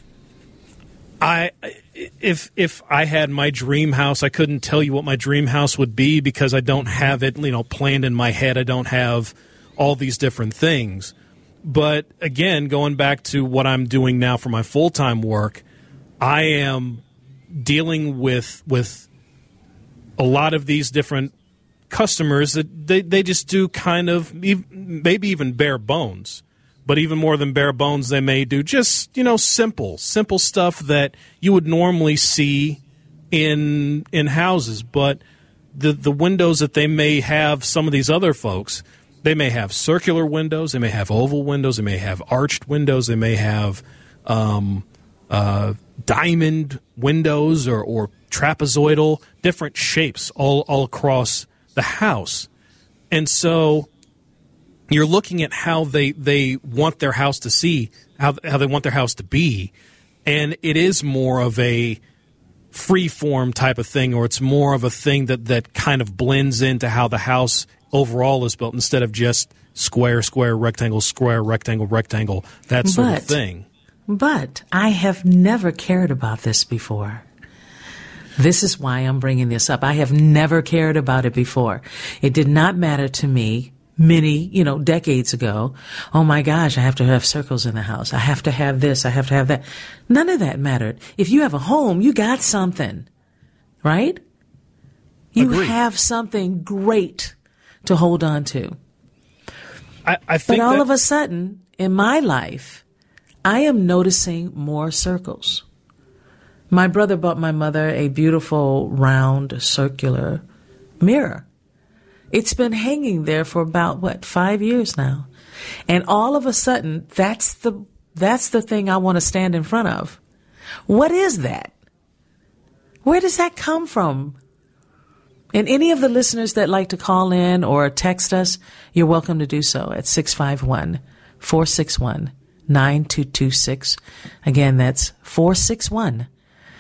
I if if I had my dream house, I couldn't tell you what my dream house would be because I don't have it, you know, planned in my head. I don't have all these different things. But again, going back to what I'm doing now for my full-time work, I am dealing with with a lot of these different customers that they, they just do kind of maybe even bare bones. But even more than bare bones, they may do just, you know, simple, simple stuff that you would normally see in in houses. But the the windows that they may have, some of these other folks, they may have circular windows, they may have oval windows, they may have arched windows, they may have um, uh, diamond windows or, or trapezoidal, different shapes all, all across the house. And so you're looking at how they, they want their house to see, how how they want their house to be, and it is more of a free-form type of thing, or it's more of a thing that, that kind of blends into how the house overall is built instead of just square, square, rectangle, square, rectangle, rectangle, that sort but, of thing. But I have never cared about this before. This is why I'm bringing this up. I have never cared about it before. It did not matter to me many, you know, decades ago. Oh my gosh, I have to have circles in the house. I have to have this. I have to have that. None of that mattered. If you have a home, you got something, right? You Agreed. have something great to hold on to. I, I think but all that- of a sudden, in my life, I am noticing more circles. My brother bought my mother a beautiful round circular mirror. It's been hanging there for about, what, five years now. And all of a sudden, that's the that's the thing I want to stand in front of. What is that? Where does that come from? And any of the listeners that like to call in or text us, you're welcome to do so at six five one, four six one, nine two two six. Again, that's four six one.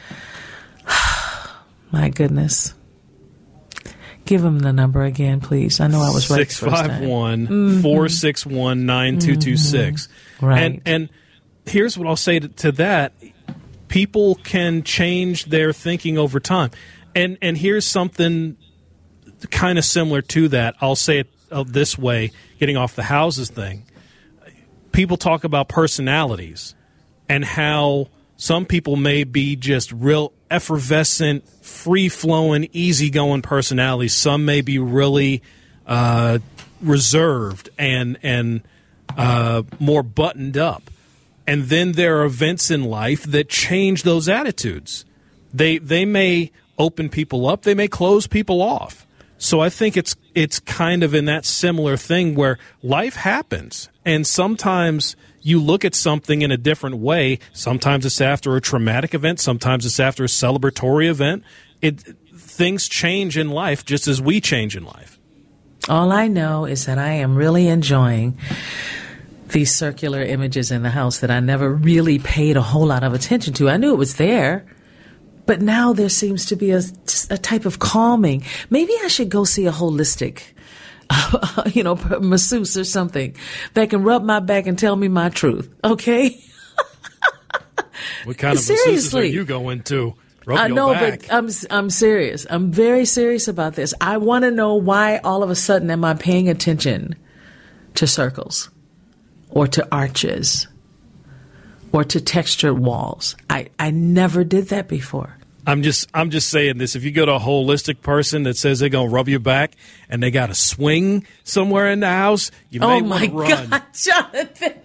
My goodness. Give them the number again, please. I know I was right the first time. six five one, four six one, nine two two six. Right. And, and here's what I'll say to, to that. People can change their thinking over time. And, and here's something kind of similar to that. I'll say it uh, this way, getting off the houses thing. People talk about personalities and how some people may be just real effervescent, free-flowing, easygoing personalities. Some may be really uh, reserved and and uh, more buttoned up. And then there are events in life that change those attitudes. They they may open people up. They may close people off. So I think it's it's kind of in that similar thing where life happens, and sometimes you look at something in a different way. Sometimes it's after a traumatic event. Sometimes it's after a celebratory event. It things change in life just as we change in life. All I know is that I am really enjoying these circular images in the house that I never really paid a whole lot of attention to. I knew it was there, but now there seems to be a, a type of calming. Maybe I should go see a holistic Uh, you know, masseuse or something that can rub my back and tell me my truth. Okay. What kind of masseuses are you going to? Rub I your know, back. but I'm I'm serious. I'm very serious about this. I want to know why all of a sudden am I paying attention to circles or to arches or to textured walls. I, I never did that before. I'm just I'm just saying this. If you go to a holistic person that says they're gonna rub your back and they got a swing somewhere in the house, you may oh want to run. Oh my God, Jonathan!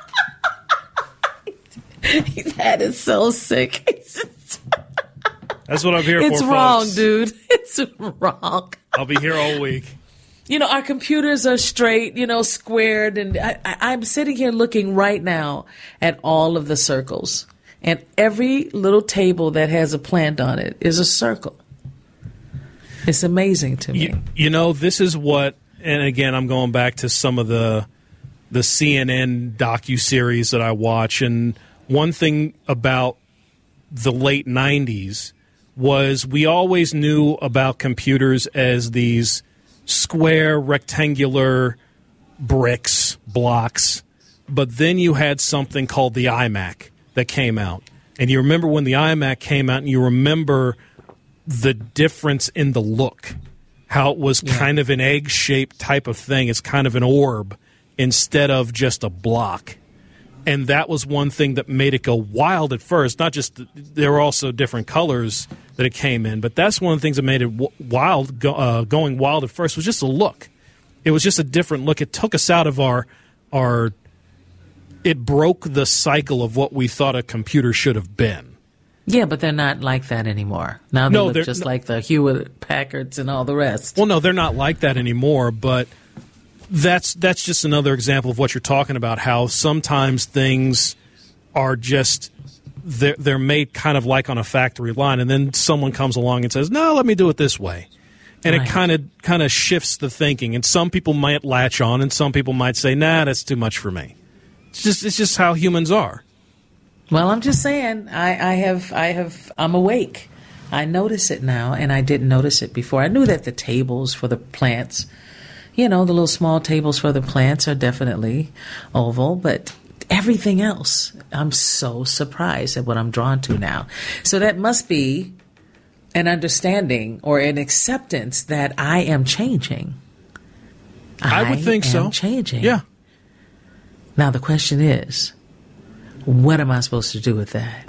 That is so sick. That's what I'm here it's for. It's wrong, folks. dude. It's wrong. I'll be here all week. You know, our computers are straight, you know, squared, and I, I, I'm sitting here looking right now at all of the circles. And every little table that has a plant on it is a circle. It's amazing to me. You, you know, this is what, and again, I'm going back to some of the the C N N docuseries that I watch, and one thing about the late nineties was we always knew about computers as these square, rectangular bricks, blocks, but then you had something called the iMac that came out. And you remember when the iMac came out, and you remember the difference in the look, how it was yeah. kind of an egg-shaped type of thing. It's kind of an orb instead of just a block. And that was one thing that made it go wild at first. Not just – there were also different colors that it came in, but that's one of the things that made it wild, go, uh, going wild at first was just a look. It was just a different look. It took us out of our our – it broke the cycle of what we thought a computer should have been. Yeah, but they're not like that anymore. Now they no, look just no, like the Hewlett-Packards and all the rest. Well, no, they're not like that anymore, but that's that's just another example of what you're talking about, how sometimes things are just they're, they're made kind of like on a factory line, and then someone comes along and says, no, let me do it this way. And right. it kind of kind of shifts the thinking. And some people might latch on, and some people might say, nah, that's too much for me. It's just it's just how humans are. Well, I'm just saying, I, I have I have I'm awake. I notice it now, and I didn't notice it before. I knew that the tables for the plants, you know, the little small tables for the plants are definitely oval, but everything else, I'm so surprised at what I'm drawn to now. So that must be an understanding or an acceptance that I am changing. I, I would think am so. Changing. Yeah. Now the question is, what am I supposed to do with that?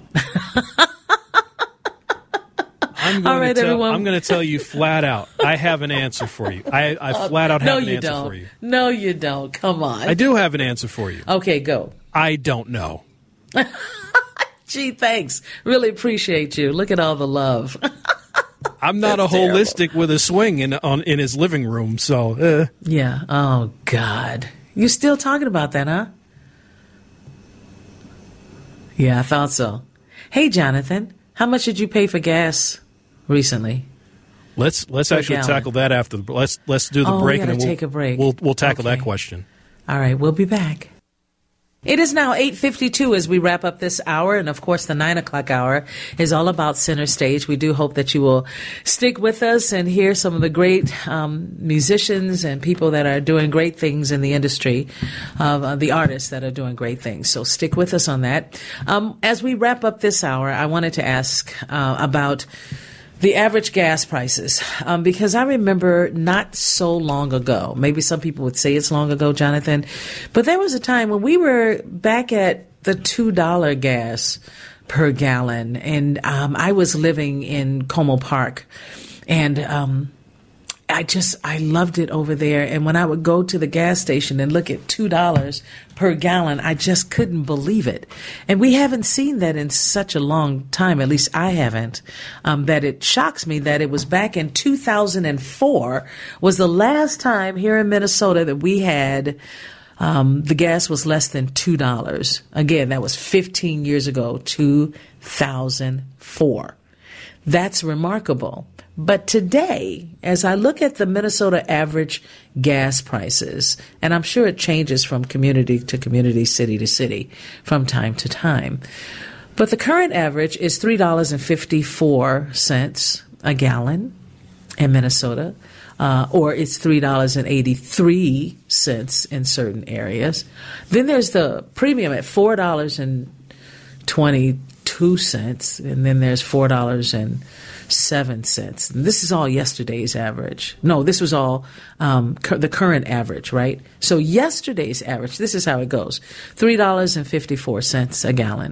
I'm going, All right, to tell, everyone. I'm going to tell you flat out. I have an answer for you. I, I uh, flat out have no, an you answer don't. for you. No, you don't. Come on. I do have an answer for you. Okay, go. I don't know. Gee, thanks. Really appreciate you. Look at all the love. I'm not That's a holistic terrible. with a swing in on in his living room, so. Uh. Yeah. Oh, God. You still talking about that, huh? Yeah, I thought so. Hey, Jonathan, how much did you pay for gas recently? Let's let's per actually gallon? tackle that after. The, let's let's do the oh, break we and then gotta we'll take a break. We'll we'll tackle okay. that question. All right, we'll be back. It is now eight fifty-two as we wrap up this hour. And, of course, the nine o'clock hour is all about Center Stage. We do hope that you will stick with us and hear some of the great um, musicians and people that are doing great things in the industry, of uh, the artists that are doing great things. So stick with us on that. Um, as we wrap up this hour, I wanted to ask uh, about the average gas prices, um, because I remember not so long ago, maybe some people would say it's long ago, Jonathan, but there was a time when we were back at the two dollars gas per gallon, and um, I was living in Como Park, and um, I just, I loved it over there. And when I would go to the gas station and look at two dollars per gallon, I just couldn't believe it. And we haven't seen that in such a long time, at least I haven't, um, that it shocks me that it was back in two thousand four was the last time here in Minnesota that we had um, the gas was less than two dollars. Again, that was fifteen years ago, two thousand four. That's remarkable. But today, as I look at the Minnesota average gas prices, and I'm sure it changes from community to community, city to city, from time to time, but the current average is three dollars and fifty-four cents a gallon in Minnesota, uh, or it's three dollars and eighty-three cents in certain areas. Then there's the premium at four dollars and twenty-two cents, and then there's four dollars and seven cents. And this is all yesterday's average. No, this was all um, cu- the current average, right? So yesterday's average, this is how it goes. three dollars and fifty-four cents a gallon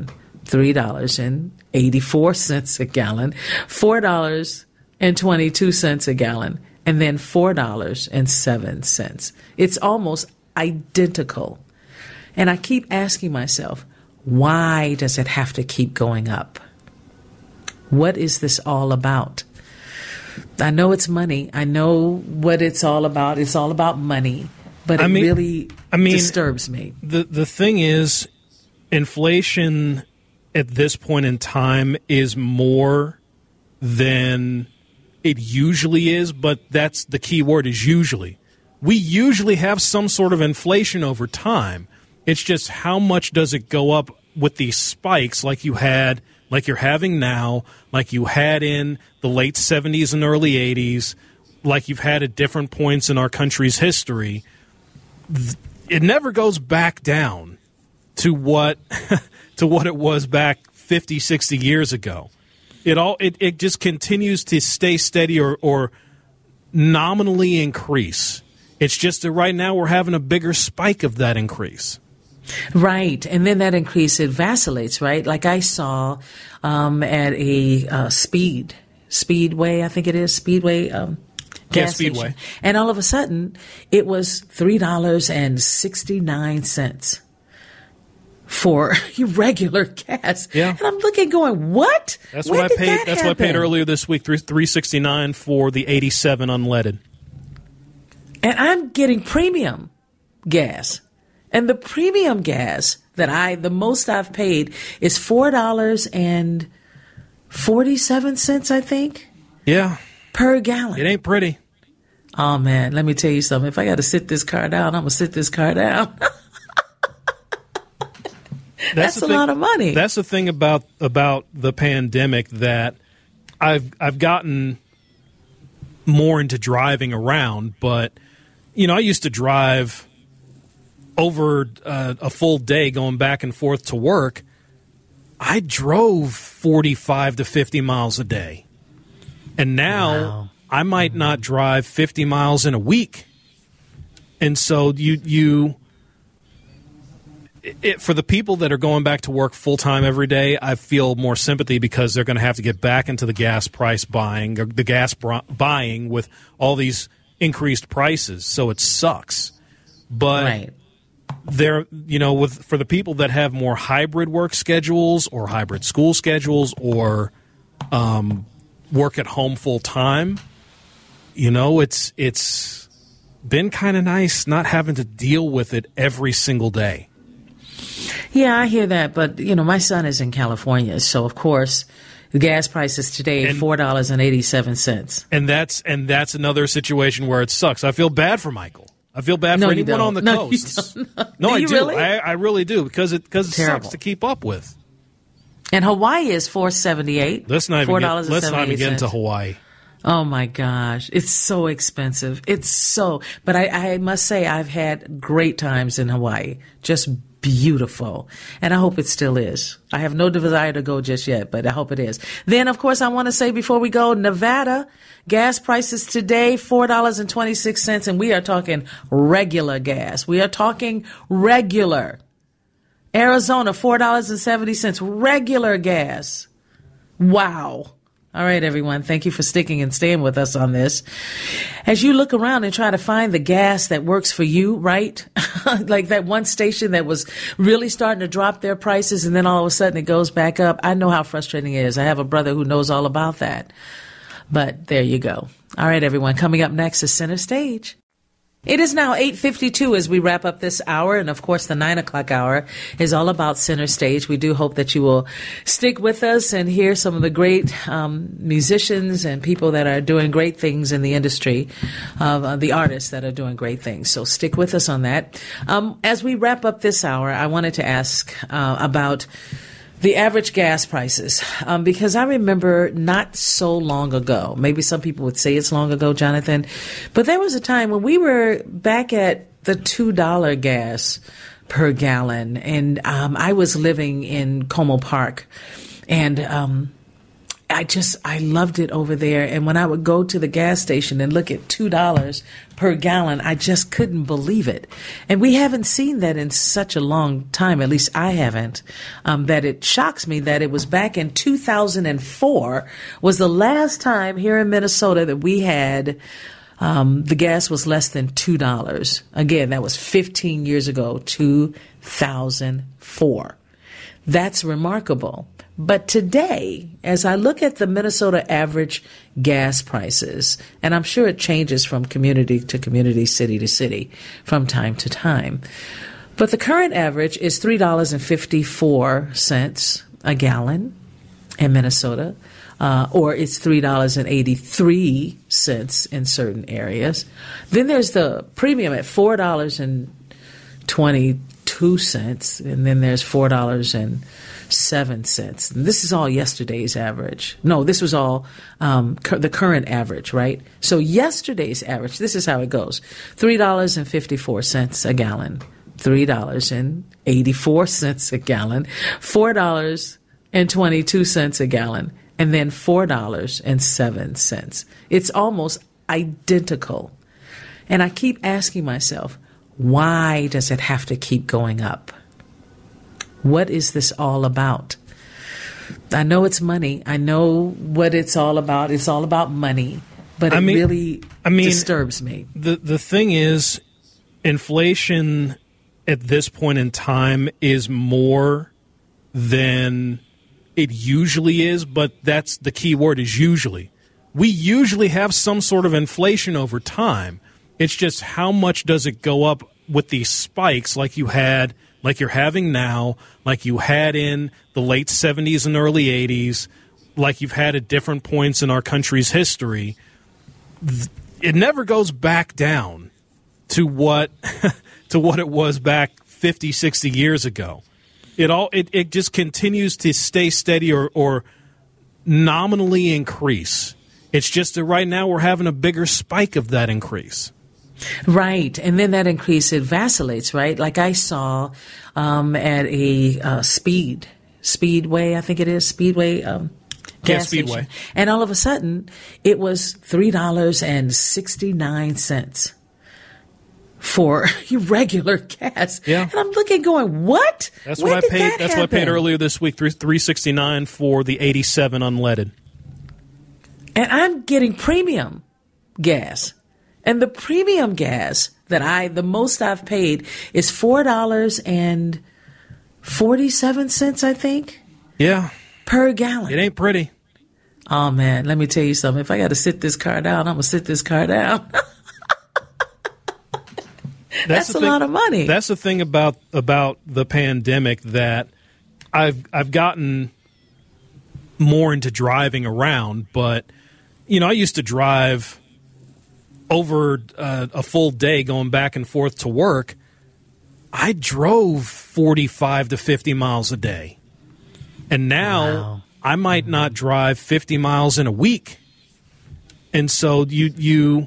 three dollars and eighty-four cents a gallon, four dollars and twenty-two cents a gallon, and then four dollars and seven cents. It's almost identical. And I keep asking myself, why does it have to keep going up? What is this all about? I know it's money. I know what it's all about. It's all about money. But it I mean, really I mean, disturbs me. The the thing is, inflation at this point in time is more than it usually is, but that's the key word, is usually. We usually have some sort of inflation over time. It's just how much does it go up with these spikes like you had, like you're having now, like you had in the late seventies and early eighties, like you've had at different points in our country's history. It never goes back down to what to what it was back fifty, sixty years ago. It all it, it just continues to stay steady or, or nominally increase. It's just that right now we're having a bigger spike of that increase. Right. And then that increase, it vacillates, right? Like I saw um, at a uh, speed, Speedway, I think it is, Speedway um, gas yeah, Speedway. station. And all of a sudden, it was three dollars and sixty-nine cents for regular gas. Yeah. And I'm looking going, what? That's when what did I paid. That that's happen? what I paid earlier this week, three sixty-nine for the eighty-seven unleaded. And I'm getting premium gas. And the premium gas that I, the most I've paid is four dollars and forty-seven cents, I think. Yeah. Per gallon. It ain't pretty. Oh, man, let me tell you something. If I got to sit this car down, I'm going to sit this car down. That's, that's a thing, lot of money. That's the thing about about the pandemic, that I've I've gotten more into driving around, but you know, I used to drive over uh, a full day going back and forth to work. I drove forty-five to fifty miles a day. And now wow. I might not drive fifty miles in a week. And so you you It, for the people that are going back to work full-time every day, I feel more sympathy because they're going to have to get back into the gas price buying, or the gas br- buying with all these increased prices. So it sucks. But right. they're, you know, with for the people that have more hybrid work schedules or hybrid school schedules or um, work at home full-time, you know, it's it's been kind of nice not having to deal with it every single day. Yeah, I hear that, but you know, my son is in California, so of course, the gas prices today are four dollars and eighty-seven cents. And that's and that's another situation where it sucks. I feel bad for Michael. I feel bad no, for anyone on the no, coast. You don't. No, do I you do. Really? I, I really do because it because it Terrible. sucks to keep up with. And Hawaii is four seventy-eight. Let's not even get, let's not even get into Hawaii. Oh my gosh, it's so expensive. It's so, but I, I must say I've had great times in Hawaii. Just beautiful. And I hope it still is. I have no desire to go just yet, but I hope it is. Then, of course, I want to say before we go, Nevada, gas prices today, four dollars and twenty-six cents. And we are talking regular gas. We are talking regular. Arizona, four dollars and seventy cents, regular gas. Wow. All right, everyone. Thank you for sticking and staying with us on this. As you look around and try to find the gas that works for you, right? Like that one station that was really starting to drop their prices and then all of a sudden it goes back up. I know how frustrating it is. I have a brother who knows all about that. But there you go. All right, everyone. Coming up next is Center Stage. It is now eight fifty-two as we wrap up this hour. And, of course, the nine o'clock hour is all about Center Stage. We do hope that you will stick with us and hear some of the great um, musicians and people that are doing great things in the industry, of uh, the artists that are doing great things. So stick with us on that. Um, as we wrap up this hour, I wanted to ask uh, about the average gas prices, um, because I remember not so long ago, maybe some people would say it's long ago, Jonathan, but there was a time when we were back at the two dollars gas per gallon, and um, I was living in Como Park, and um, I just, I loved it over there. And when I would go to the gas station and look at two dollars per gallon, I just couldn't believe it. And we haven't seen that in such a long time, at least I haven't, um, that it shocks me that it was back in two thousand four was the last time here in Minnesota that we had um, the gas was less than two dollars. Again, that was fifteen years ago, two thousand four. That's remarkable. But today, as I look at the Minnesota average gas prices, and I'm sure it changes from community to community, city to city, from time to time, but the current average is three dollars and fifty-four cents a gallon in Minnesota, uh, or it's three dollars and eighty-three cents in certain areas. Then there's the premium at four dollars and twenty-two cents, and then there's four dollars and seven cents. And this is all yesterday's average. No, this was all um, cu- the current average, right? So yesterday's average, this is how it goes. three dollars and fifty-four cents a gallon, three dollars and eighty-four cents a gallon, four dollars and twenty-two cents a gallon, and then four dollars and seven cents. It's almost identical. And I keep asking myself, why does it have to keep going up? What is this all about? I know it's money. I know what it's all about. It's all about money, but it I mean, really I mean, disturbs me. The the thing is, inflation at this point in time is more than it usually is, but that's the key word is usually. We usually have some sort of inflation over time. It's just how much does it go up with these spikes like you had like you're having now, like you had in the late seventies and early eighties, like you've had at different points in our country's history. It never goes back down to what to what it was back fifty, sixty years ago. It all it, it just continues to stay steady or, or nominally increase. It's just that right now we're having a bigger spike of that increase. Right. And then that increase, it vacillates, right? Like I saw um, at a uh, speed, Speedway, I think it is, Speedway um, gas yeah, Speedway. station. And all of a sudden, it was three dollars and sixty-nine cents for regular gas. Yeah. And I'm looking going, what? That's when what I paid. That that's happen? what I paid earlier this week, three sixty-nine for the eighty-seven unleaded. And I'm getting premium gas. And the premium gas that I, the most I've paid is four dollars and forty-seven cents, I think. Yeah. Per gallon. It ain't pretty. Oh, man, let me tell you something. If I got to sit this car down, I'm going to sit this car down. That's, that's a thing, lot of money. That's the thing about about the pandemic that I've I've gotten more into driving around, but you know, I used to drive over uh, a full day going back and forth to work. I drove forty-five to fifty miles a day. And now wow. I might not drive fifty miles in a week. And so you you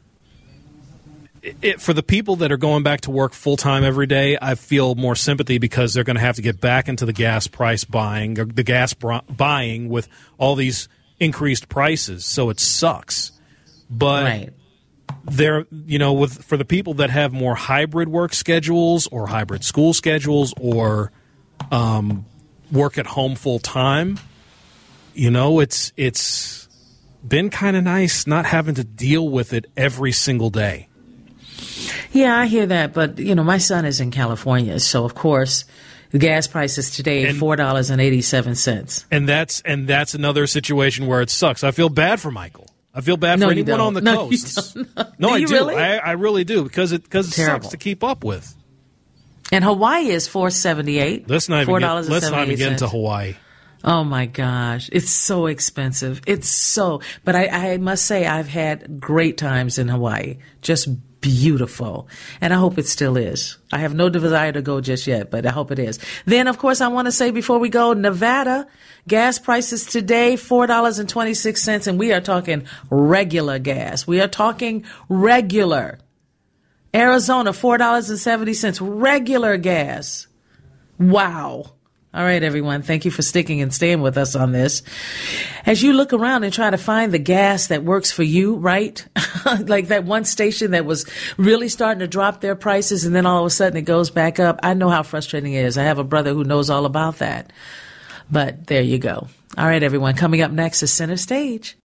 it, for the people that are going back to work full time every day, I feel more sympathy because they're going to have to get back into the gas price buying, or the gas br- buying with all these increased prices. So it sucks. But right. there, you know, with for the people that have more hybrid work schedules or hybrid school schedules or um, work at home full time, you know, it's it's been kind of nice not having to deal with it every single day. Yeah, I hear that, but you know, my son is in California, so of course, the gas prices today are four dollars and eighty-seven cents. And that's and that's another situation where it sucks. I feel bad for Michael. I feel bad no, for anyone don't. on the no, coast. You don't. No, do I you do. Really? I, I really do because it because it Terrible. sucks to keep up with. And Hawaii is four seventy-eight. Let's not even get, let's not even get into Hawaii. Oh my gosh, it's so expensive. It's so, but I, I must say I've had great times in Hawaii. Just beautiful. And I hope it still is. I have no desire to go just yet, but I hope it is. Then, of course, I want to say before we go, Nevada, gas prices today, four dollars and twenty-six cents. And we are talking regular gas. We are talking regular. Arizona, four dollars and seventy cents, regular gas. Wow. All right, everyone. Thank you for sticking and staying with us on this. As you look around and try to find the gas that works for you, right? Like that one station that was really starting to drop their prices and then all of a sudden it goes back up. I know how frustrating it is. I have a brother who knows all about that. But there you go. All right, everyone. Coming up next is Center Stage.